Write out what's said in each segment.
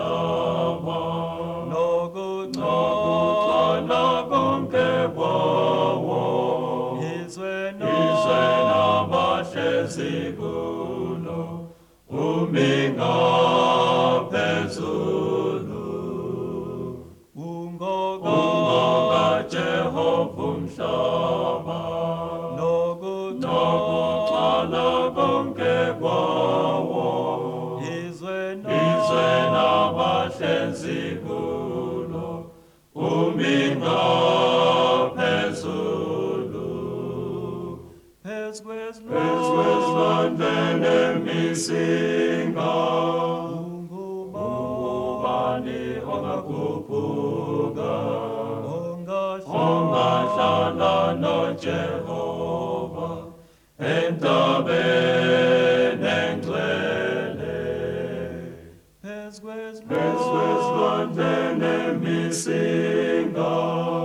umhlaba nokuxola konke kwawo izwe nabahlezi kulo umi ngaphezulu ungoka Jehova umhlaba nokuxola konke kwawo izwe nabahlezi kulo umi ngaphezulu phezu kwezilwandle nemisinga ungubani ongakhuphuka ongahlala noJehova entabeni engcwele phezu kwezilwandle nemisinga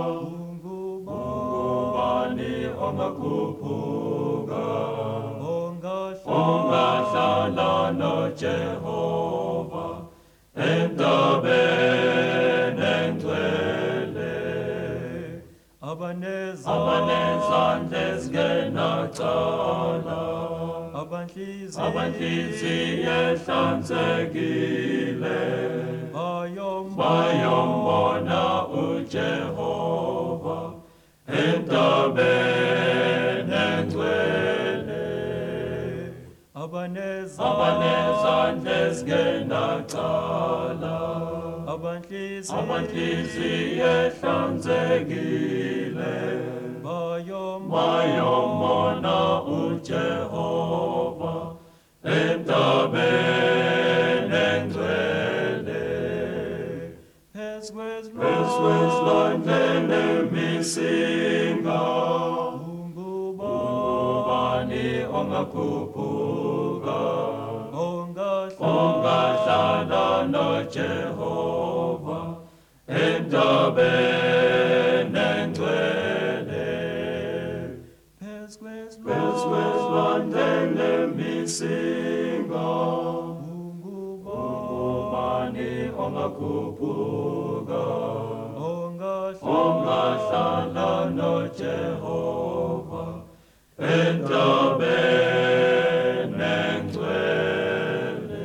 ungubani ongakhuphuka ongahlala noJehova entabeni engcwele abanezandla ezingenacala abanhliziyo ehlanzekile bayombona uJehova entabeni engcwele abanezandla ezingenacala abanhliziyo ehlanzekile bayombona uJehova entabeni engcwele phezu kwezilwandle nemisinga ungubani ongakhuphuka ongahlala noJehova entabeni engcwele phezu kwezilwandle nemisinga ungubani ongakhuphuka ongahlala noJehova entabeni engcwele.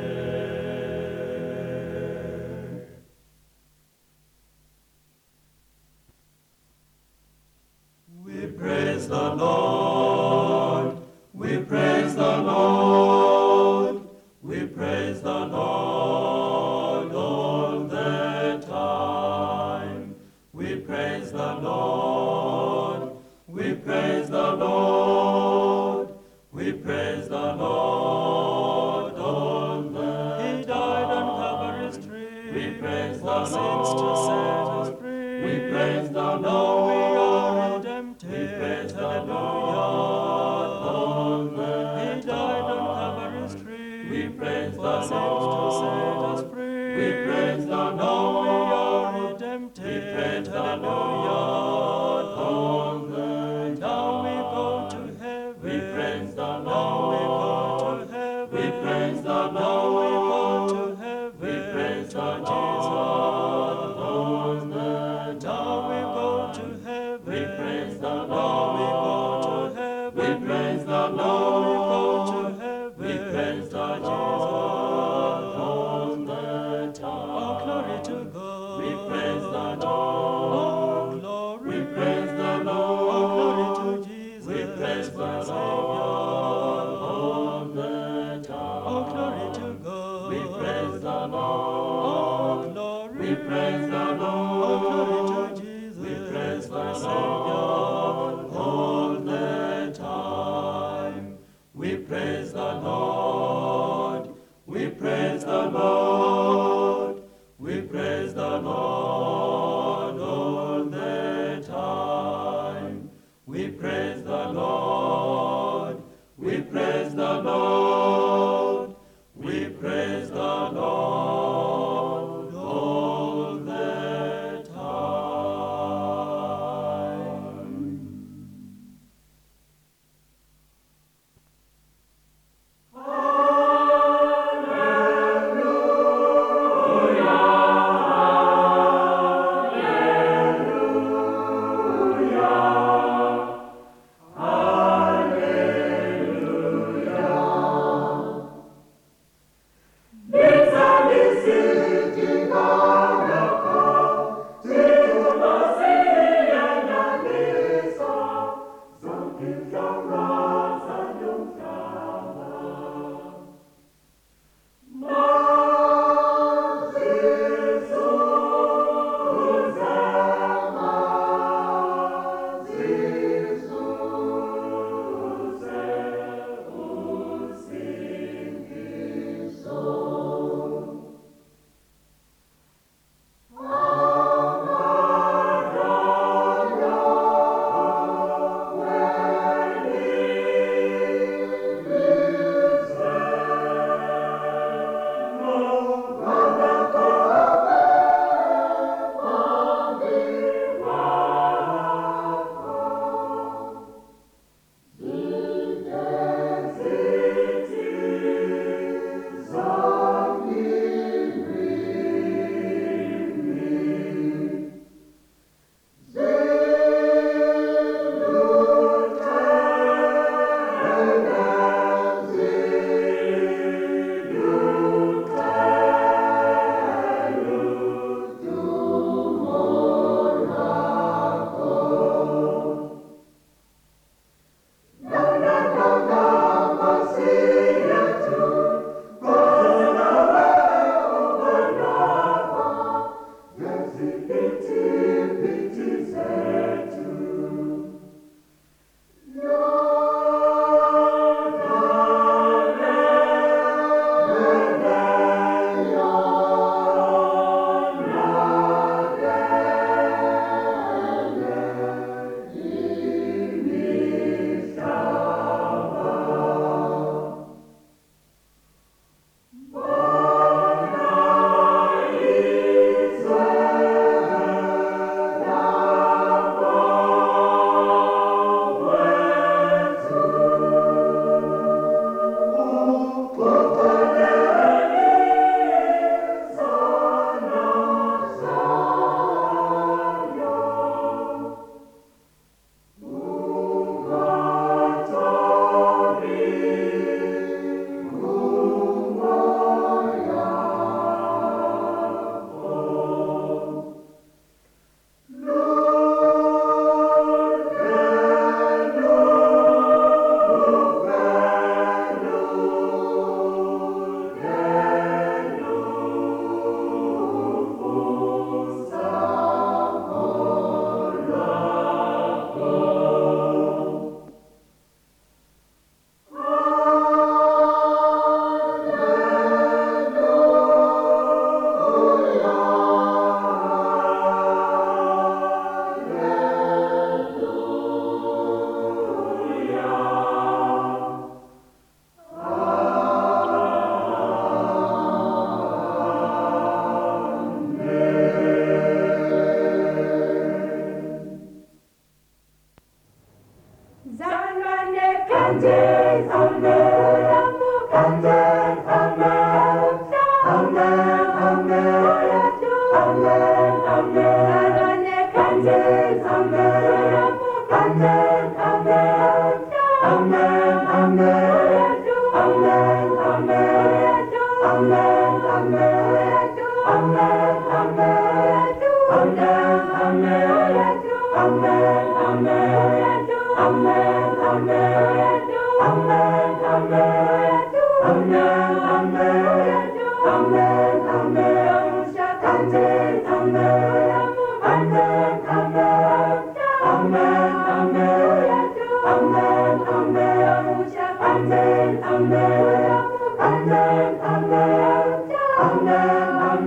We praise the Lord, we praise the Lord, we praise the Lord all the time. We praise the Lord, we praise the Lord, we praise the Lord all the time. He died on Calvary's tree, we praise the Lord, to set us free. We praise the Lord, now we are redempted, we praise the Lord all the time. He died on Calvary's tree, we praise the Lord, to set us free. We praise the Lord, now we are redempted, we praise the Lord all the time. Now we go to heaven, we praise the Lord, now we go to heaven, we praise the Lord, now we go to heaven, we praise the Jesus all the time. Now we go to heaven, we praise the Lord, now we go to heaven, we praise the Lord, now we go to heaven, we praise the Jesus all the time. Oh, glory to God, we praise the Lord, oh, glory, we praise the Lord, oh, glory to Jesus, we praise the Savior all the time. Oh, glory to God, we praise the Lord, oh, glory, we praise the Lord, oh, glory to Jesus, we praise the Savior all the time. We praise the Lord, we praise the Lord, we praise the Lord all the time. We praise the Lord, we praise the Lord, we praise the Lord all the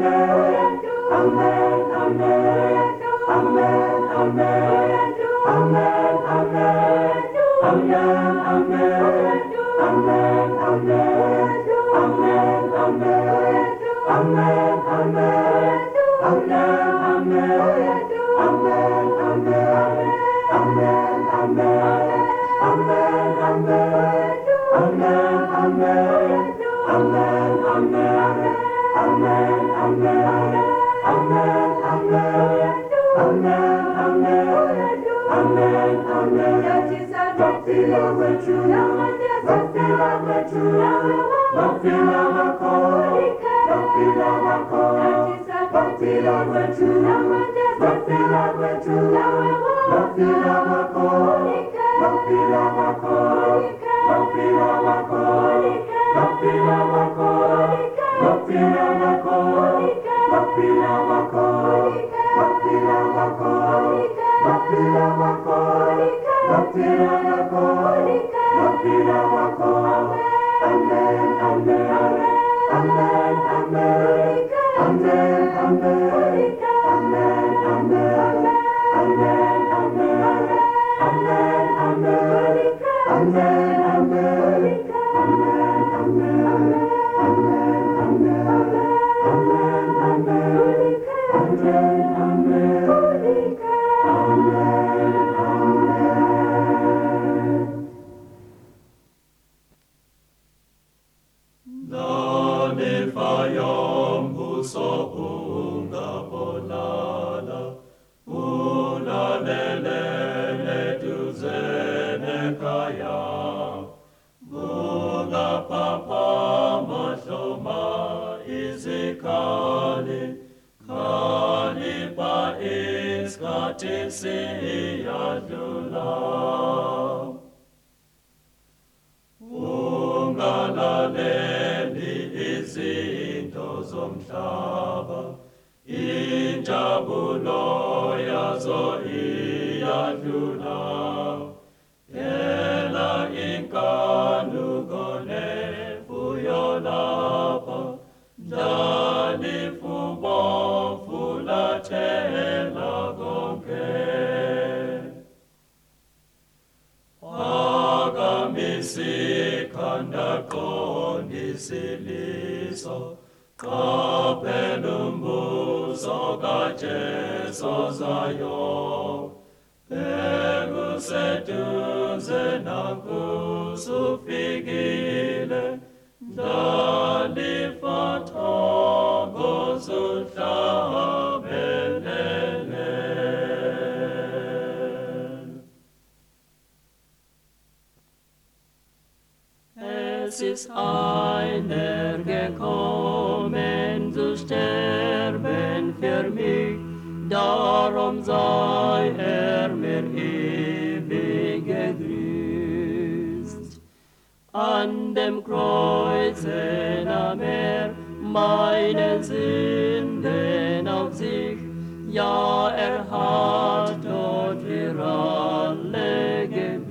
Es ist einer gekommen zu sterben für mich, darum sei mir ewig gegrüßt. An dem Kreuze nahm meine Sünden auf sich, ja, hat dort für alle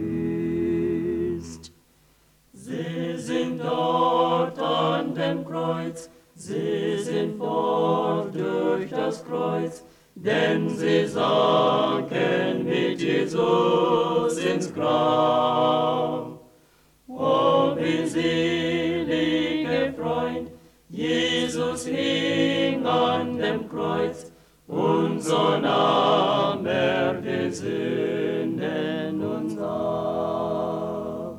gebüßt. Sie sind dort an dem Kreuz, sie sind fort durch das Kreuz, denn sie sanken mit Jesus ins Grab. Oh, wie selige Freund, Jesus hing an dem Kreuz, und so nahm die Sünden uns ab.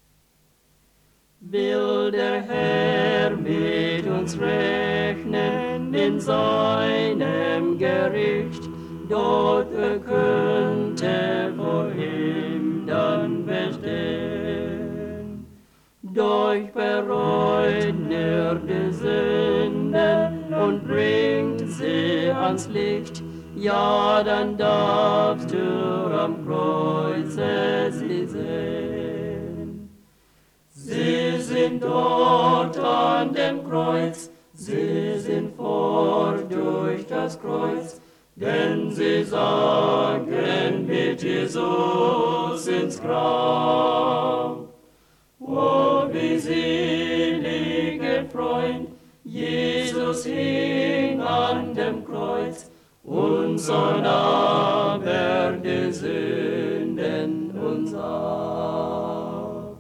Will der Herr mit uns rechnen in seinem Gericht, dort könnte vor ihm dann bestehen. Doch bereut die Sünden und bringt sie ans Licht, ja, dann darfst du am Kreuze sie sehen. Sie sind dort an dem Kreuz, sie sind fort durch das Kreuz, denn sie sanken mit Jesus ins Grab. Oh, wie selige Freund, Jesus hing an dem Kreuz, unser Name die Sünden uns ab.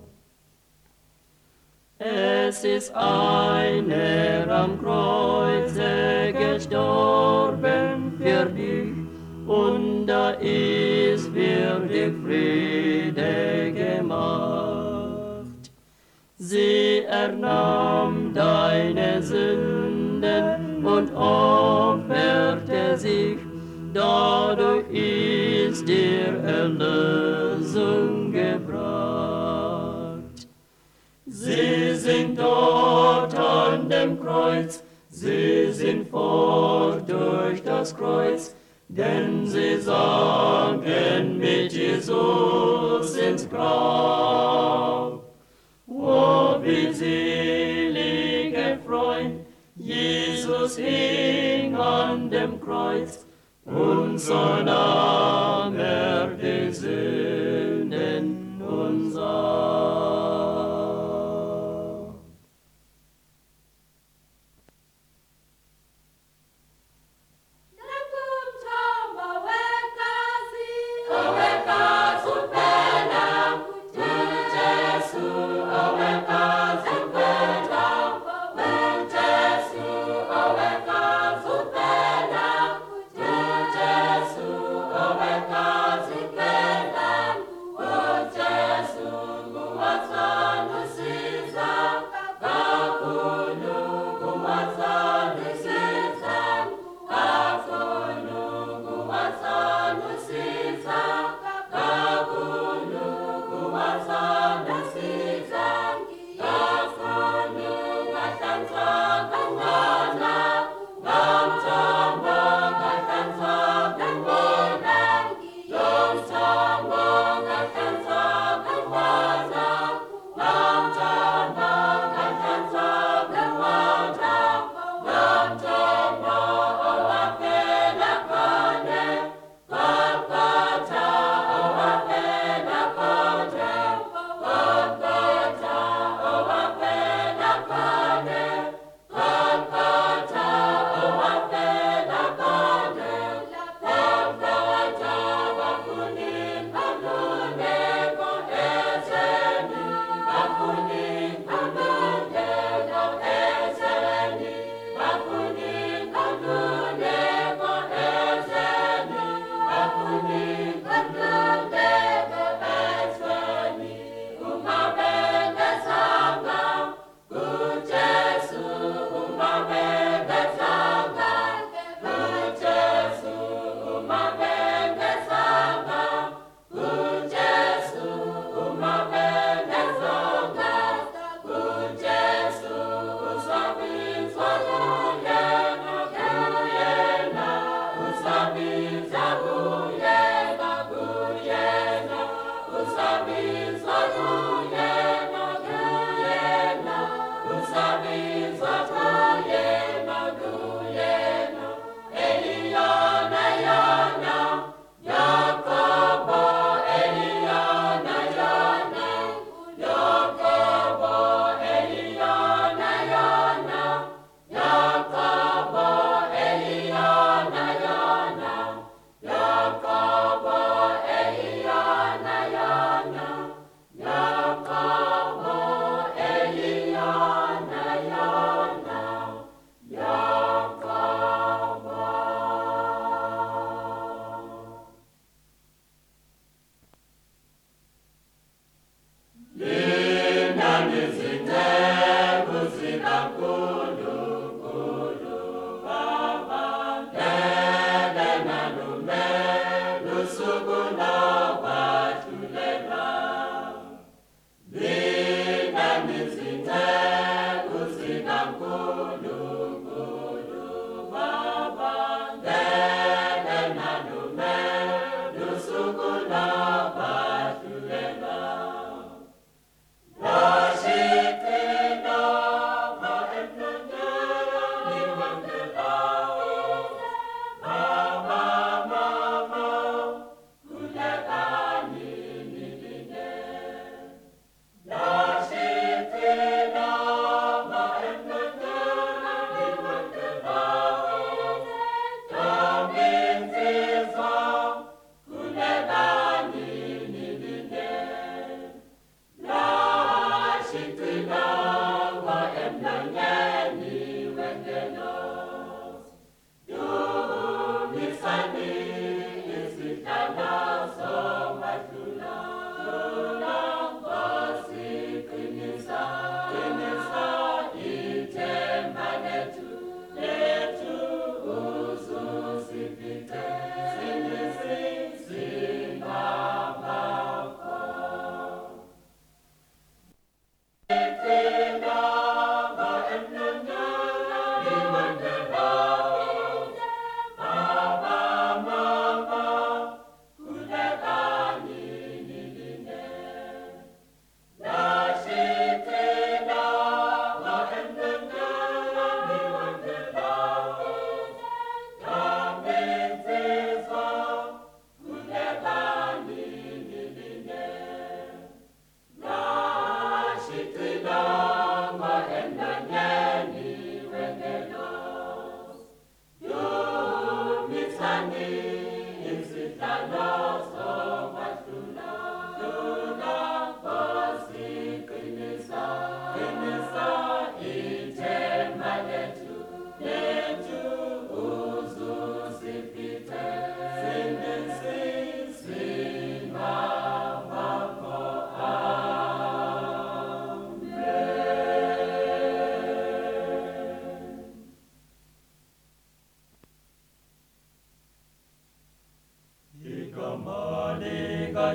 Es ist einer am Kreuze gestorben für dich, und da ist wirklich Friede gemacht. Sie ernahm deine Sünden und opferte sich, dadurch ist dir Erlösung gebracht. Sie sind dort an dem Kreuz, sie sind fort durch das Kreuz, denn sie sagen mit Jesus ins Grab. Oh, wie selige Freund, Jesus hing an dem Kreuz, unser Name die Sünden uns ab. What's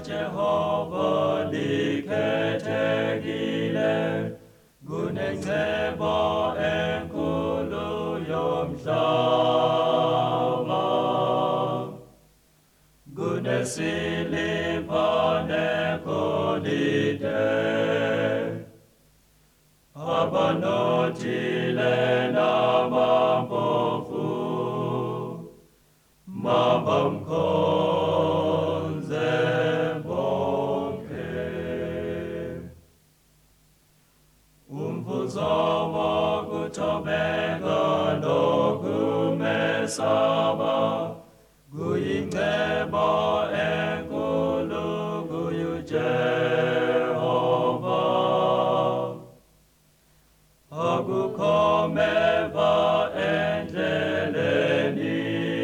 likaJehova likhethekile, kunenceba enkulu yomhlaba, kunesiliva negolide, abanothile nabampofu mabamkhonze bonke. Umvuzo wokuthobeka nokumesaba kuyinceba enkulu kuYehova. Akukho meva endleleni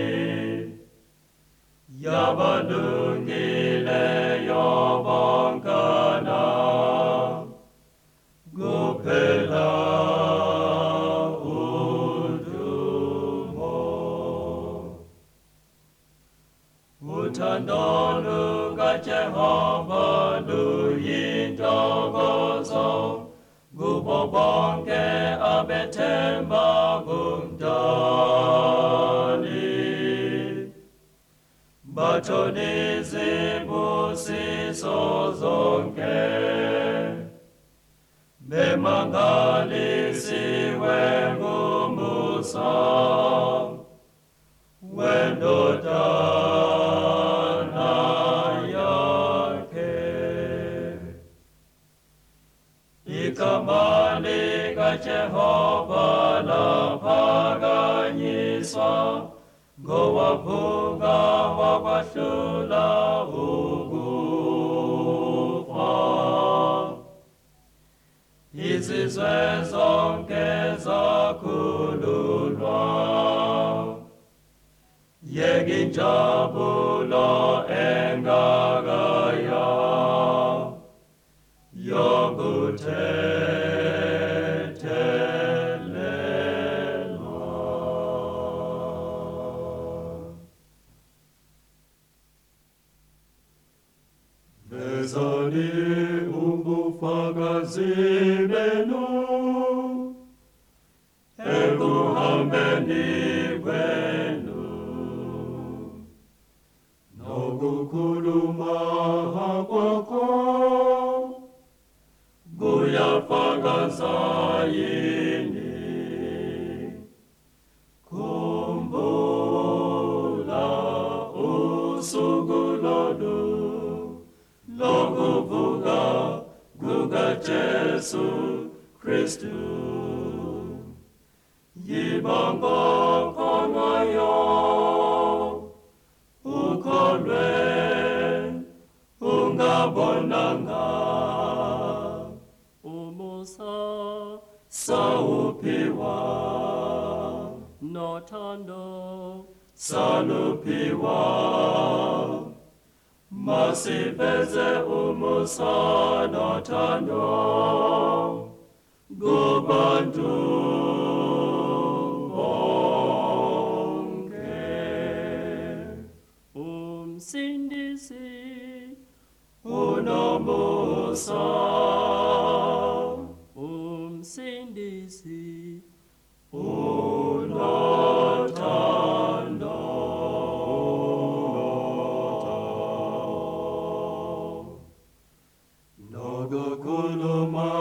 yabalungileyo bonkana, kuphela udumo. Uthando lukaJehova luyintokozo kubo bonke abethemba kuMdali. Bathole izibusiso zonke, bemangalisiwe ngumusa wendodana yakhe. Igama likaJehova laphakanyiswa, ngowavuka wakwahlula ukufa. Izizwe zonke zakhululwa, yeka injabulo engakaya yokuthethelelwa. Vezani ubufakazi benu ekuhambeni kwenu, nokukhuluma kwakho kuyafakaza yini? Khumbula usuku lolu lokuvuka kukaJesu Kristu. Yibamba khonwayo ukholwe ungabonanga, umusa sawuphiwa nothando saluphiwa. Masiveze umusa nothando kubantu bonke. umsindisi Unomusa, umsindisi unothando, nokukhuluma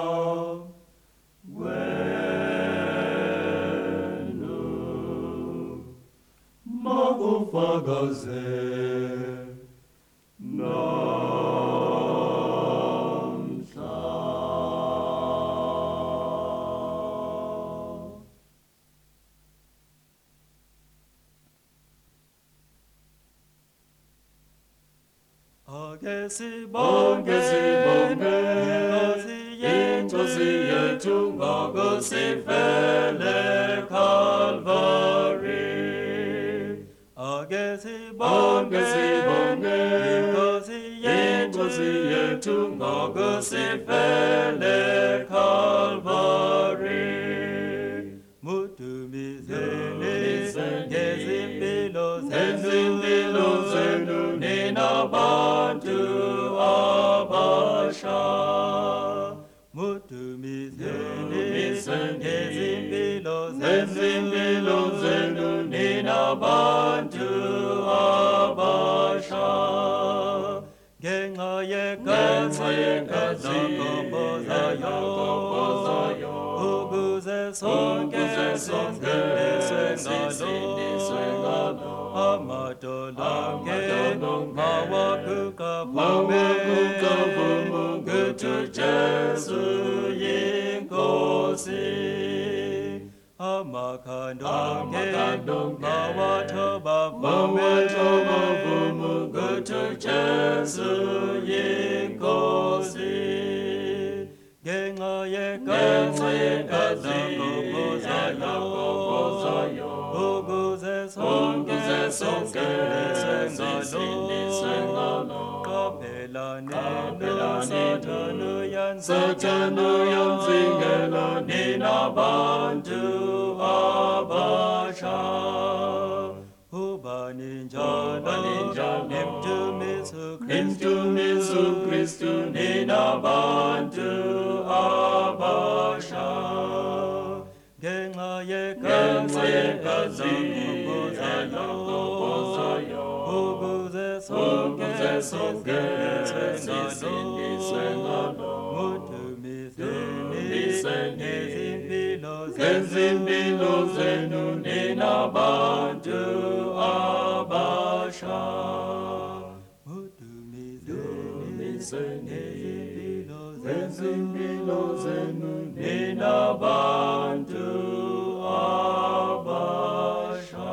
kwenu makufakaze namhla. Ake sibonge inkosi yethu ngokusifele Calvary. Ake sibonge inkosi yethu ngokusifele Calvary. Mudumizeni ngezimpilo zenu nina nabantu abasha. Mudumiseni ngezimpilo zenu ninabantu abasha. Ngenxa yegazi lakombozayo, ukuze sonke sindiswe ngalo. Amadolonge mawaguka vume, kutu Jesu yinkosi. Amakandonge mawathoba vume, kutu Jesu yinkosi. Ngenxa yegazi lakombozayo, ukuze sonke sindiswe ngalo. Qaphelani Sathane yanzingela ninabantu abasha. Ubani njalo nimtumisu Kristu ninabantu abasha. Ngenxa yegazi lakombozayo, ukuze sonke sindiswe ngalo. Mudumiseni ngezimpilo zenu ninabantu abasha. Mudumiseni ngezimpilo zenu ninabantu abasha.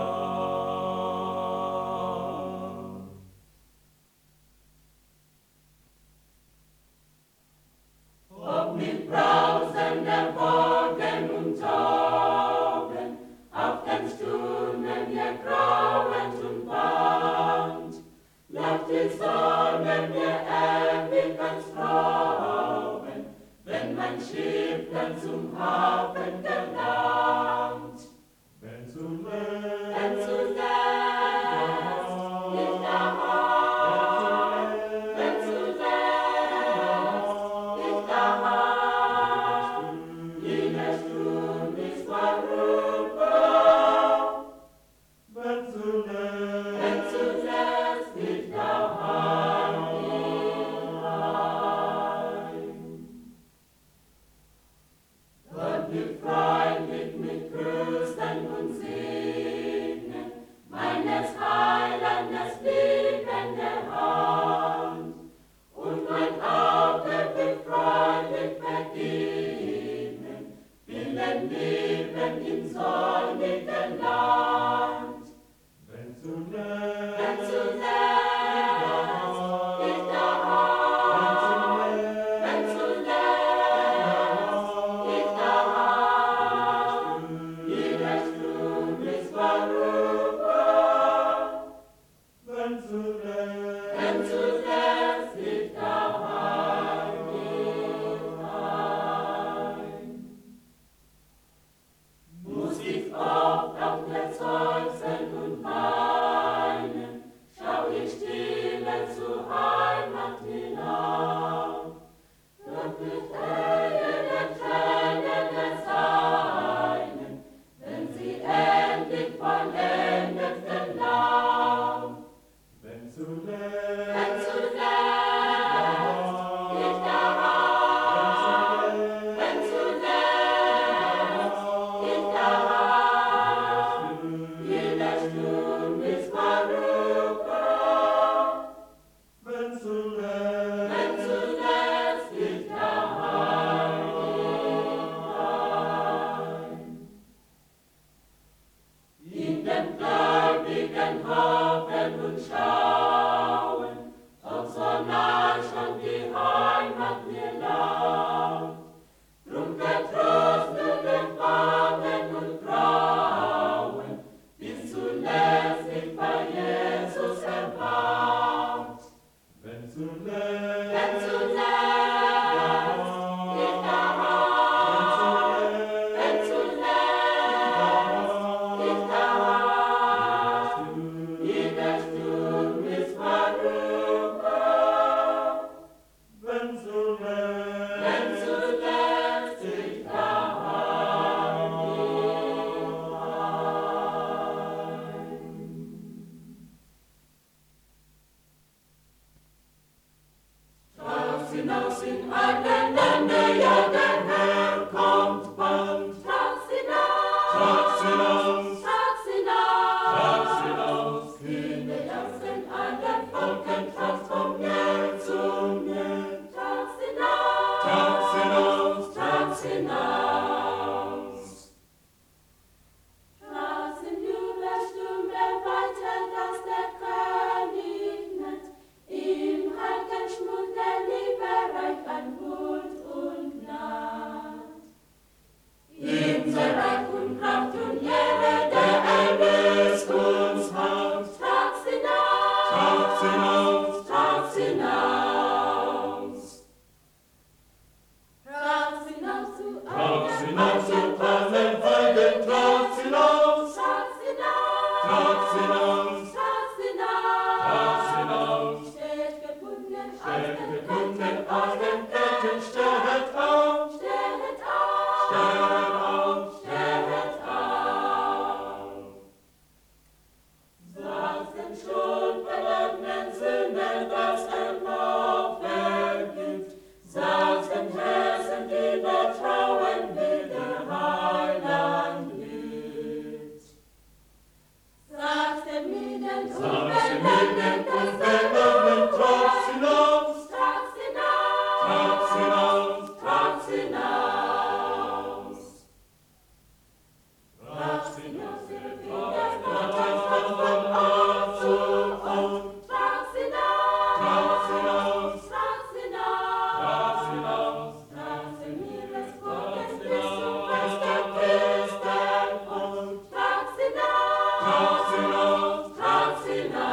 Ob mit brausender Wolken und Tauben, auf den Stunden ihr grauend und band, bleibt die Sonne mir ewig als Traum, wenn mein Schiff dann zum Hafen gelangt. Wenn zuletzt nicht der Halt, wenn zuletzt nicht der Halt, jede Stunde ist vorüber. Wenn zuletzt nicht der Halt hinein. Gott wird freundlich mit Grüßen und Segnen, meines Heilandes liebende Hand. Und mein Auge wird freundlich begegnen, willen Leben im sonnigen Land. Wenn zuletzt nicht der Halt, wenn zuletzt nicht der Halt, jede Stunde ist vorüber. Wenn zuletzt nicht der Halt hinein. Muss ich oft auf der seufzen und weinen, schau ich stille zur Heimat hinauf. Doch nicht der Tränen der Seinen, wenn sie endlich vollendet den Lauf. Wenn zuletzt nicht der Halt, wenn zuletzt nicht der Halt, jede Stunde ist vorüber. Wenn zuletzt nicht der Halt hinein. In dem gläubigen Hoffen und Schauen, ob so nah schon die Heimat mir lauert. Drum vertröstet empfangen und grauen, bis zuletzt ich bei Jesus erwacht. Wenn zuletzt nicht der Halt, wenn zuletzt nicht der Halt, jede Stunde Trotz hinaus, steht gebunden aus den Ketten, stehet auf, stehet auf, stehet auf. stehet auf. Sagt den schuldbelegenen Sünden, dass noch vergibt. Sagt den Herzen, die vertrauen, wie der Heiland liebt. Sagt den Mienen und Verloren, dass Verloren, trotz hinaus, Trotz hinaus, trotz hinaus, trotz hinaus. Trotz hinaus, wir wieder Gottes von Ort zu Ort. Trotz hinaus, trotz hinaus, trotz trotz hinaus, hinaus. Trotz in ihres Gottes bis zum Rest der Christenheit. Trotz hinaus, trotz hinaus. trotz hinaus.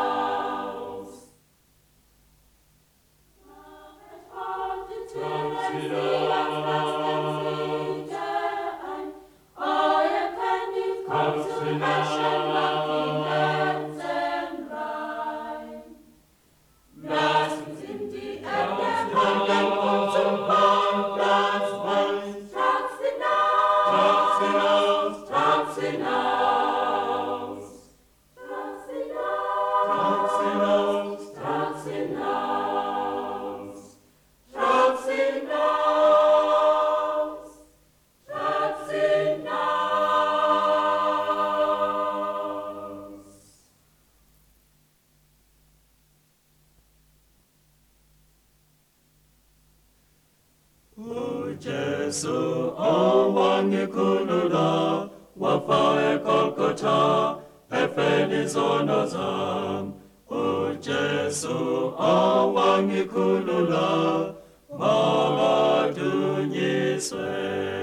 Macht die Türen, sie als Lasten Siege ein. Euer König kommt zu herrschen, macht die Herzen rein. Lasst uns in die Erde wandeln und zum Wohnplatz weisen. Trotz hinaus, Trotz hinaus, trotz hinaus. Trotz hinaus, trotz hinaus, trotz hinaus. Trotz hinaus, trotz hinaus. O Jesu, o wangikhulula, wafa eGolgotha, efeni izono zam. O Jesu, o wangikhulula, makadunyiswe.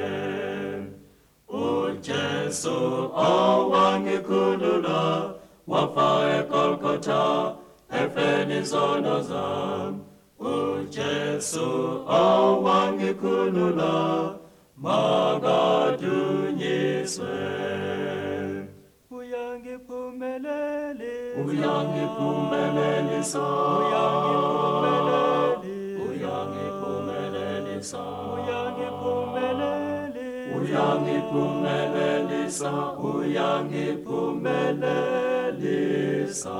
O Jesu, o wangikhulula, wafa eGolgotha, efeni izono zam. O Jesu, o wangikhulula, makadunyiswe. Uyangiphumelelisa, uyangiphumelelisa, uyangiphumelelisa, uyangiphumelelisa.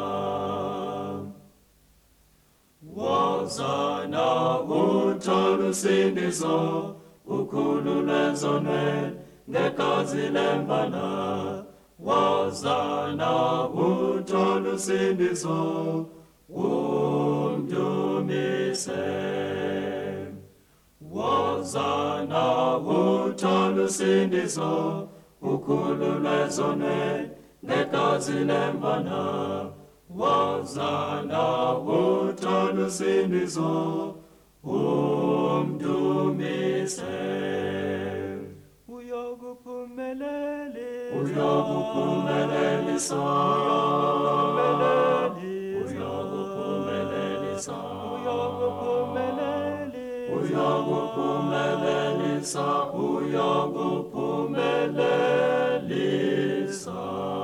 Wozana uthola usindiso, ukhululwe ezonweni ngegazi lempala. Wozana uthola usindiso, umdumise. Wozana uthola usindiso, ukhululwe ezonweni ngegazi lempala. Wozana uthola usindiso, umdumise. Uyakuphumelelisa, uyakuphumelelisa, uyakuphumelelisa, uyakuphumelelisa.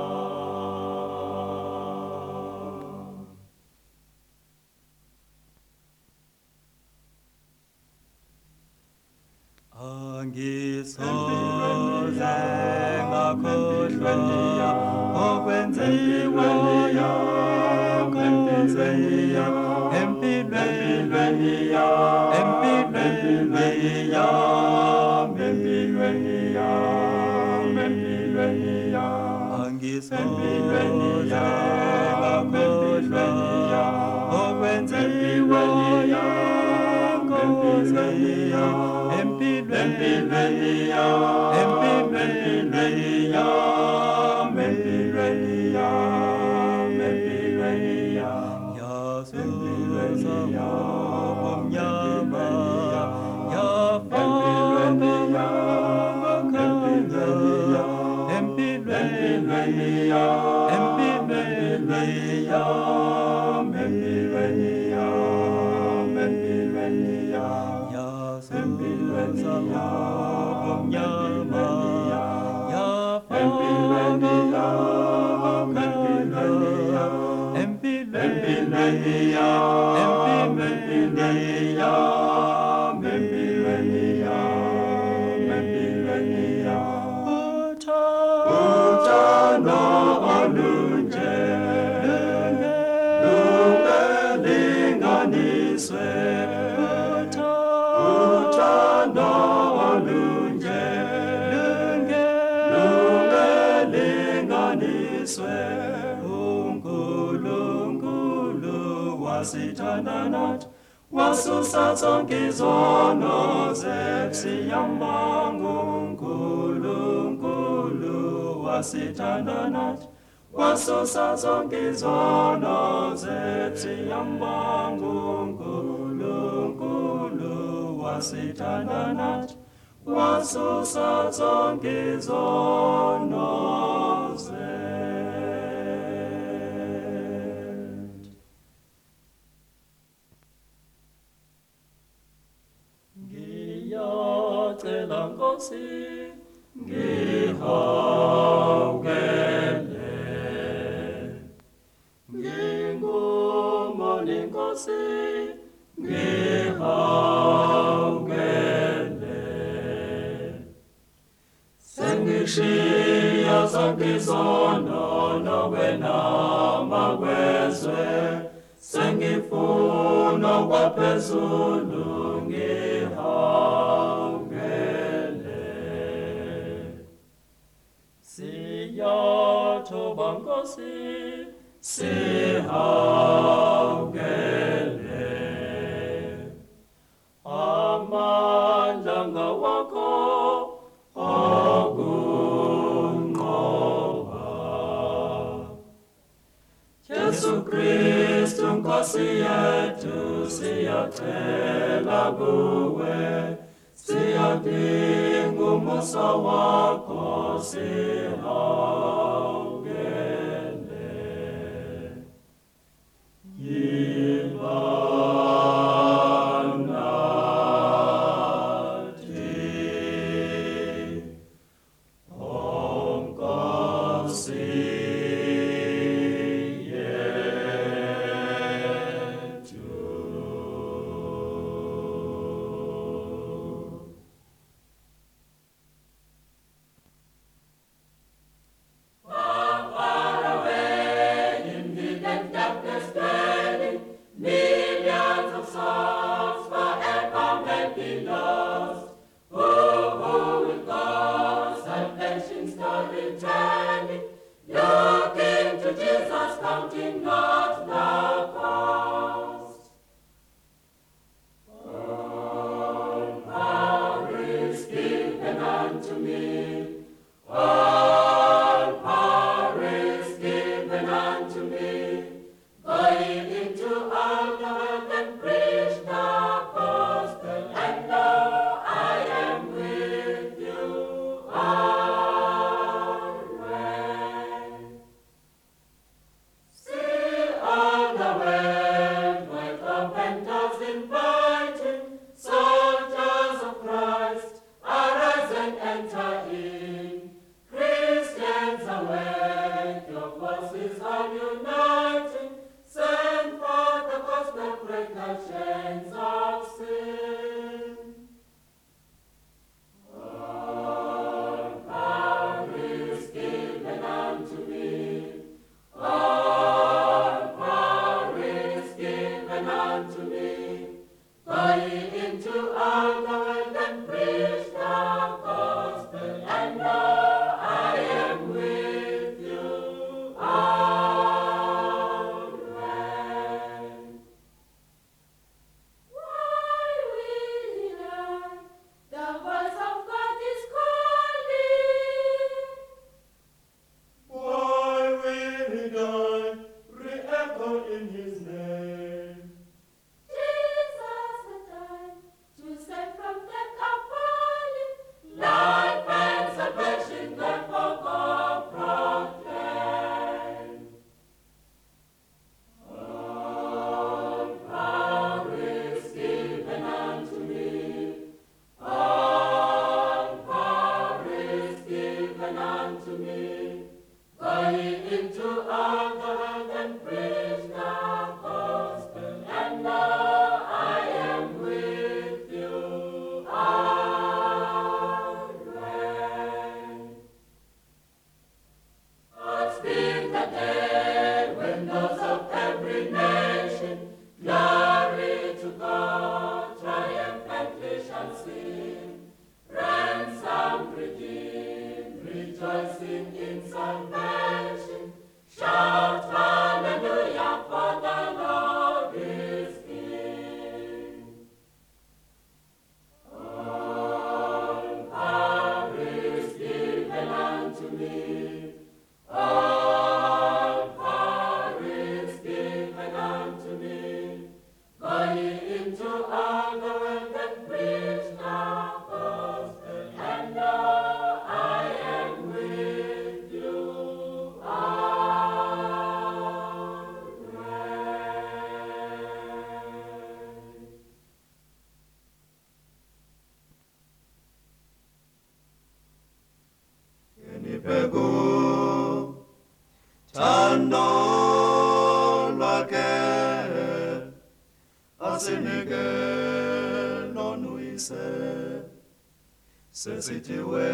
Angisoze ngakhohlwa okwenziwayo empilweni yami, empilweni yami, empilweni yami, empilweni yami, empilweni yami. Angisoze ngakhohlwa okwenziwayo empilweni yami, empilweni yami, empilweni yami, empilweni yami, empilweni yami. Yasusa ngomnyama, yafaka empilweni yami, empilweni yami, empilweni yami, empilweni yami, empilweni yami. Yasusa ngomnyama, yafaka Utano olunje lungelinganiswe. Utano olunje lungelinganiswe. uNkulunkulu wasithanda nathi, wasusa zonke izono zethu. Siyambonga uNkulunkulu wasithanda nathi, wasusa zonke izono zethu. Siyambonga uNkulunkulu wasithanda nathi, wasusa zonke izono zethu. Ngiyacela Nkosi, Ngihawukele, ngingumoni Nkosi, ngihawukele. Sengishiya zonke izono nokwenama kwezwe. Sengifuna okwaphezulu, ngihawukele. siyathoba Nkosi, Sihawukele, amandla ngawakho okunqoba. Jesu Kristu Nkosi yethu, siyacela kuwe, siyadinga umusa wakho. Sihawukele, yiba nathi, oNkosi yethu. Looking to Jesus, counting not the cost. All power is given unto me. All power is given unto me. Go ye into all the world and preach the gospel, and lo, I am with you always. See all the world, wide open doors inviting, soldiers of Christ, arise and enter in. Christians awake, your voices are uniting, send forth the gospel, break the chains of sin. All power is given unto me. All power is given unto me. Go ye into all the world and preach the gospel, and lo, I am with you always. Why will he lie? The voice of God is calling. Why will he die? Re-echo in his name. Jesus has died to save from death appalling. Life and salvation, therefore God proclaim. All power is given unto me. All power is given unto me. Go ye into all the world and preach the gospel. Thando lwakhe asinike lonuyise sesithiwe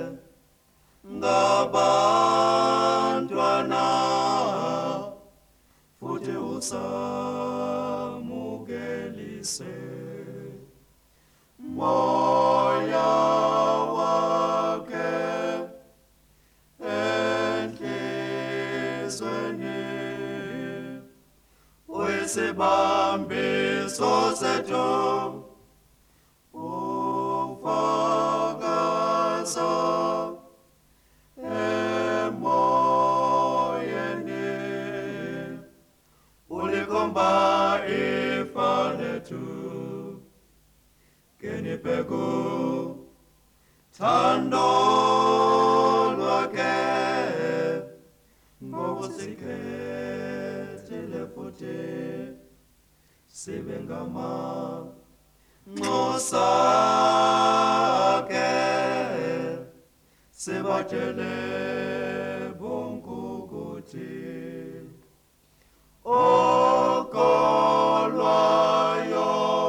ngabantwana futhi usamukelise moya wakhe enhlizweni uyisibambiso sethu ufakaza emoyeni ulikhomba ifa lethu kenipegu thando lwakhe ngokusikhethile futhi sibe ngamanxusa akhe sibatshele bonke ukuthi okholwayo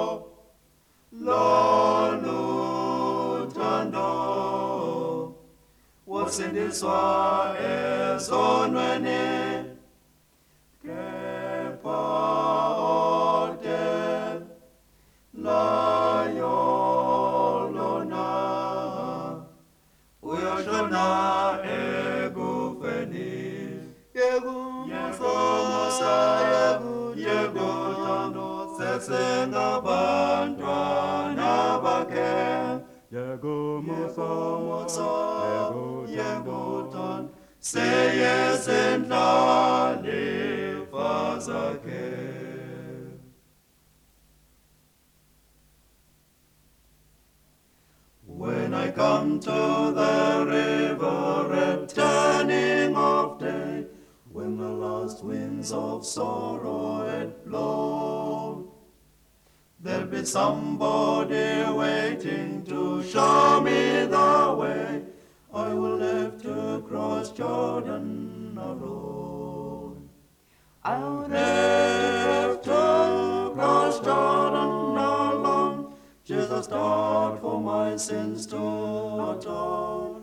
lolu thando wasindiswa ezonweni kepha ode layo lona uyashona ekufeni yekumosa yekuthando sesengabantwana bakhe yekumosa yekuthando seyezindlalifa zakhe. When I come to the river at turning of day, when the last winds of sorrow had blown, there'll be somebody waiting to show me the way. I will have to cross Jordan alone. I will have to cross Jordan alone. Jesus died for my sins to atone.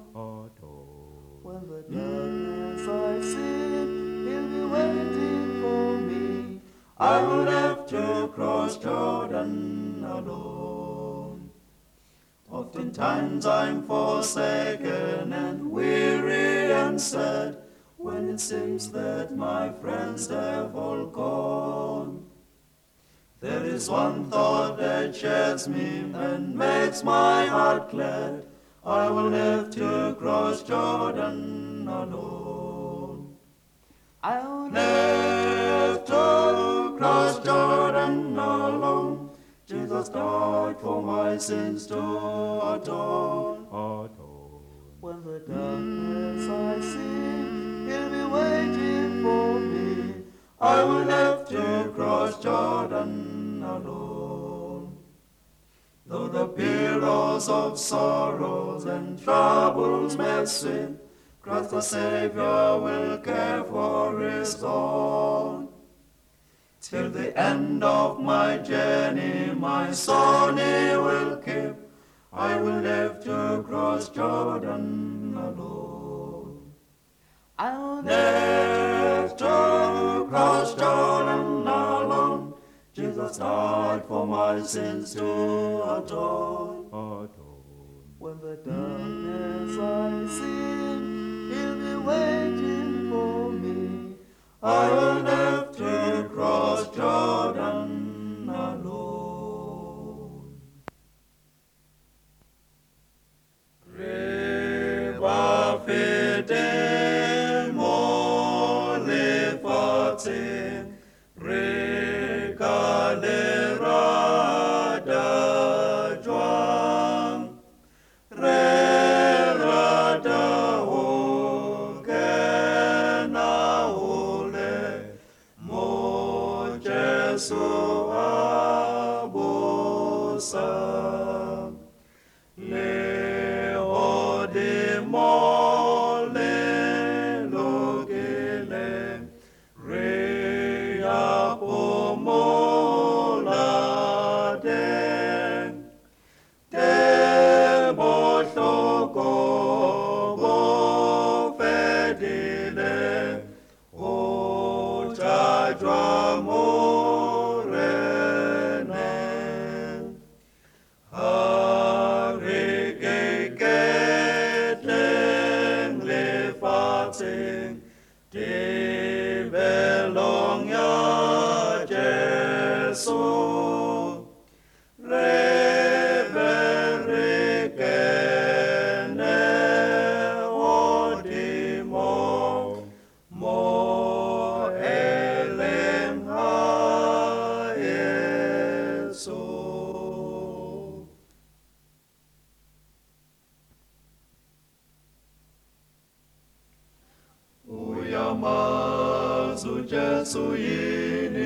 When the darkness I see, he'll be waiting for me. I will have to cross Jordan alone. Oftentimes I'm forsaken and weary and sad, when it seems that my friends have all gone. There is one thought that cheers me and makes my heart glad. I will have to cross Jordan alone. I will have to cross Jordan alone. Jesus died for my sins to atone. When the darkness I see, he'll be waiting for me. I will have to cross Jordan alone. Though the billows of sorrows and troubles may sweep, Christ the Savior will care for his own. Till the end of my journey, my soul he will keep. I will have to cross Jordan alone. I will have to cross Jordan alone. Jesus died for my sins to atone. When the darkness I see, he'll be waiting for me. I will have to cross Jordan alone. Reba fete mole fate, regalera da juan, re da o kena ole, mo Jesu abusa. Rea pomola deng, te bohloko bo fedile, o tajwa morene. Hare ke ketleng lefatsheng, tebelong ya Jesu. Re be re kene hodimo, mo eleng ha Yesu. Uyamazi uJesu yini,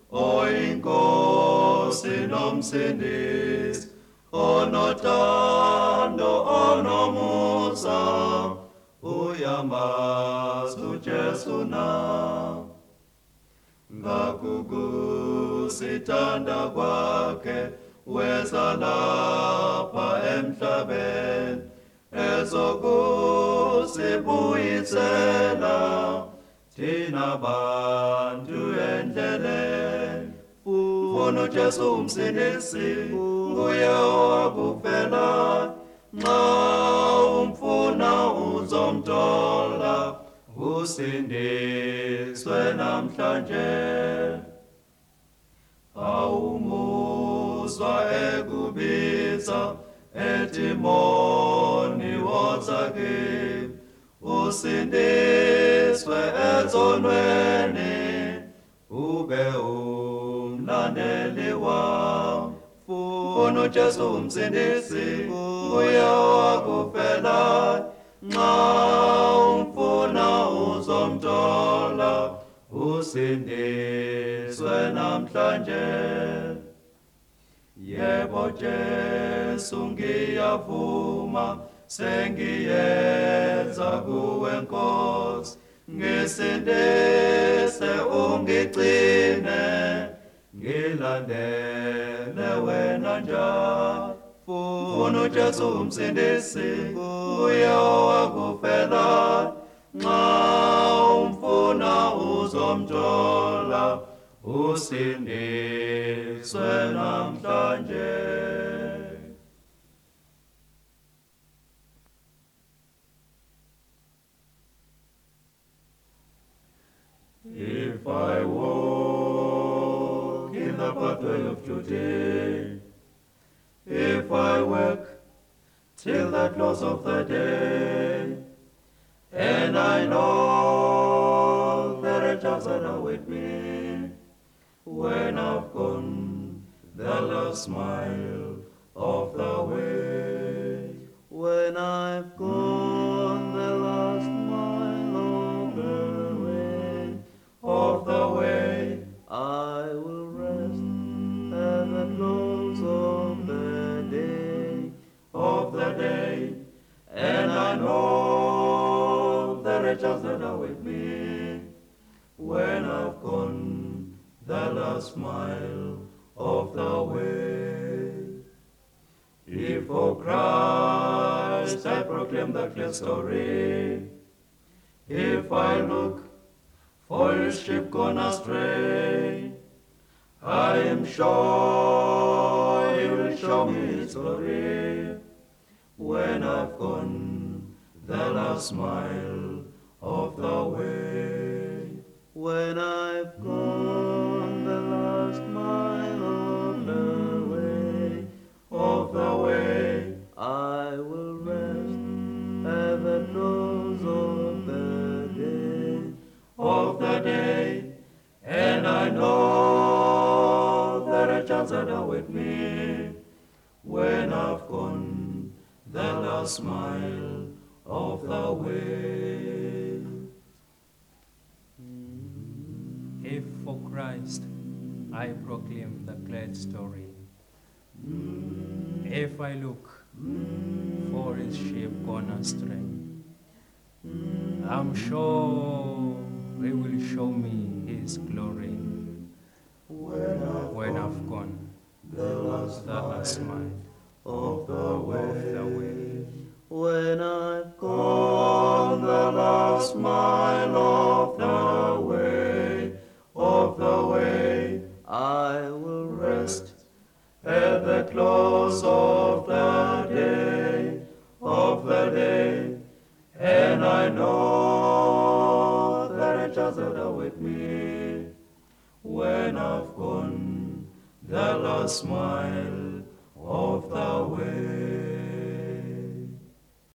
oyinkosi nomsindisi, onothando onomusa. Uyamazi uJesu na, ngakukusithanda kwakhe weza lapha emhlabeni, ezokusibuyisela thina bantu endleleni. Funa uJesu umsindisi, nguye owakufela. Nxa umfuna uzomthola, usindiswe namhlanje. Awumuzwa ekubiza ethi moni woza kimi, usindiswe ezonweni, ube umlandeli wami. Funa uJesu umsindisi, nguye owakufela. Nxa umfuna uzomthola, usindiswe namhlanje. Yebo Jesu ngiyavuma, sengiyeza kuwe Nkosi, ngisindise ungigcine, ngilandele wena njalo. Funa uJesu umsindisi, nguye owakufela. Nxa umfuna uzomthola, usindiswe namhlanje. If I walk in the pathway of today, if I work till the close of the day, and I know there are jobs that await me, when I've gone the last mile of the way, when I've gone the last mile of the way, I will rest at the close of the day, and I know the riches that await me, when I've gone the last mile of the way. If for Christ I proclaim the clear story, if I look for his sheep gone astray, I am sure he will show me his glory, when I've gone the last mile of the way, when I've gone the last mile of the way, I will rest at the close of the day, and I know there are chances that await me, when I've gone the last mile of the way. If for Christ I proclaim the glad story, if I look for his sheep gone astray, I'm sure for he will show me his glory. When I've gone the last the last mile mile of the of way. the way. When I've gone the last mile of the way, I will rest at the close of the day, and I know that angels will await me when I've gone the last mile of the way.